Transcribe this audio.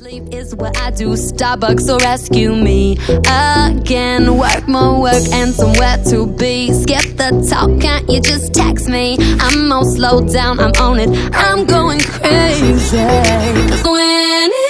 Sleep is what I do. Starbucks will rescue me again. Work, more work, and somewhere to be. Skip the talk, can't you just text me? I'm all slowed down, I'm on it, I'm going crazy. 'Cause when